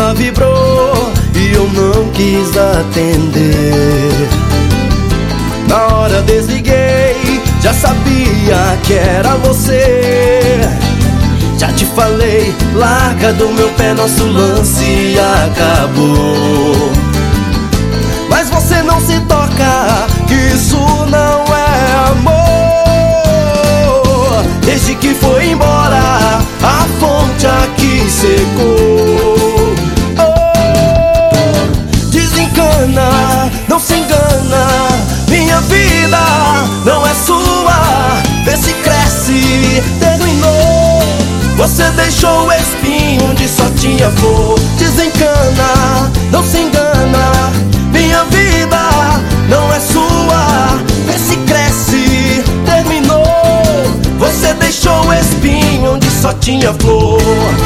celular vibrou e eu não quis atender. Na hora desliguei, já sabia que era você. Já te falei, larga do meu pé, nosso lance acabou. Mas você não se toca, que isso não é amor. Desde que foi embora, a fonte aqui secou. Oh, desencana, não se engana, minha vida não é sua. Vê se cresce, terminou. Você deixou o espinho onde só tinha flor. Desencana, não se engana, minha vida não é sua. Vê se cresce, terminou. Você deixou o espinho onde só tinha flor.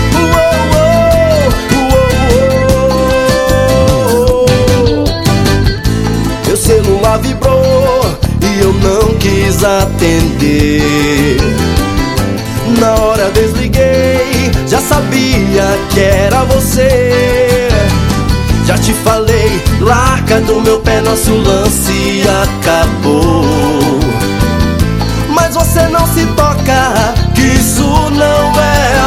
Meu celular vibrou e eu não quis atender. Na hora desliguei, já sabia que era você. Já te falei, larga do meu pé, nosso lance acabou. Mas você não se toca, que isso não é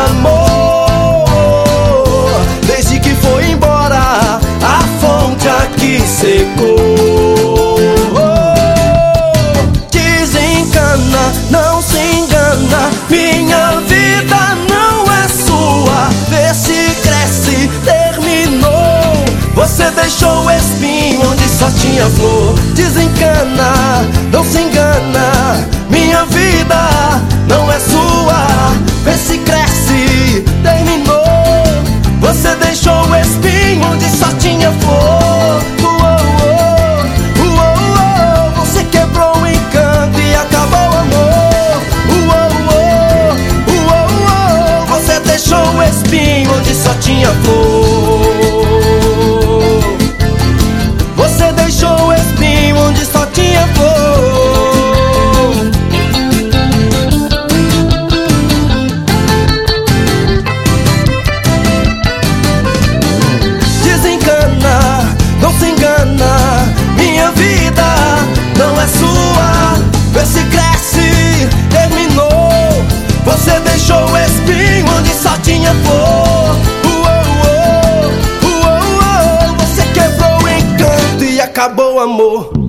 amor. Desde que foi embora, a fonte aqui secou. Desencana, não se engana, minha vida não é sua. Vê se cresce, terminou. Você deixou o espinho onde só tinha flor. Desencana, não se engana, minha vida não é sua. Vê se cresce, terminou. Você deixou o espinho onde só tinha flor. Você quebrou o encanto e acabou o amor. Você deixou o espinho onde só tinha flor. Você deixou o espinho onde só tinha flor. Desencana, não se engana, minha vida não é sua. Vê se cresce, terminou. Você deixou o espinho onde só tinha flor. Você quebrou o encanto e acabou o amor.